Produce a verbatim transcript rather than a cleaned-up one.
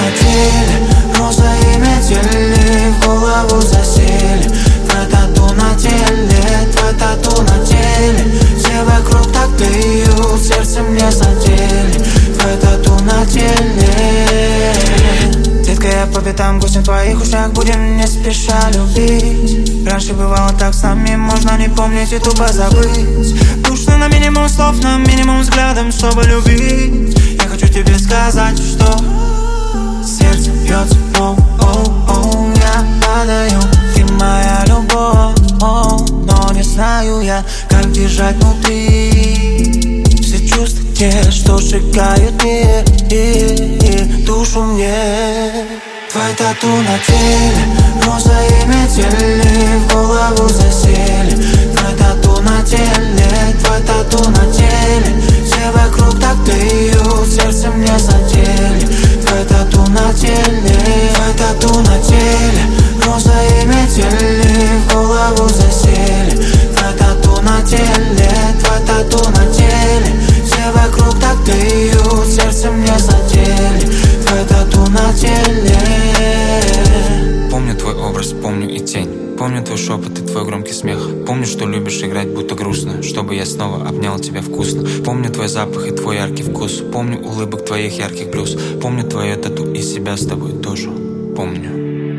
на теле, роза и метели в голову засели. Твоя тату на теле, твоя тату на теле. Все вокруг так плюют, сердце мне задели. Твоя тату на теле. Детка, я по пятам, гостем в твоих ушах, будем не спеша любить. Раньше бывало так с нами, можно не помнить и тупо забыть. Душно на минимум слов, на минимум взглядом, чтобы любить. Я хочу тебе сказать, что сердце бьется, оу, оу, оу. Я падаю, ты моя любовь, оу. Но не знаю я, как держать внутри все чувства те, что сжигают мир и, и душу мне. Твоя тату на теле, роза и метели в голову засели. Твоя тату на теле, твоя тату на теле. Все вокруг так плюют, сердце мне задели. Твоя тату на теле, твоя тату на теле, роза и метели в голову засели. Твоя тату на теле, твоя тату на теле. Все вокруг так плюют, сердце мне задели. Твоя тату на теле. Помню твой образ, помню и тень. Помню твой шепот и твой громкий смех. Помню, что любишь играть, будто грустно, чтобы я снова обнял тебя вкусно. Помню твой запах и твой яркий вкус. Помню улыбок твоих ярких блюз. Помню твое тату и себя с тобой тоже помню.